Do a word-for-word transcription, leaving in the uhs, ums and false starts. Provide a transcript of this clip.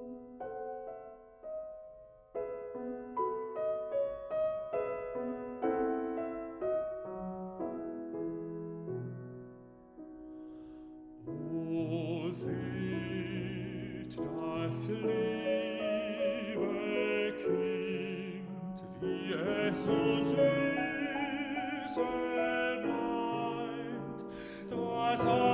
Seht das liebe Kind, wie es so süße weint, das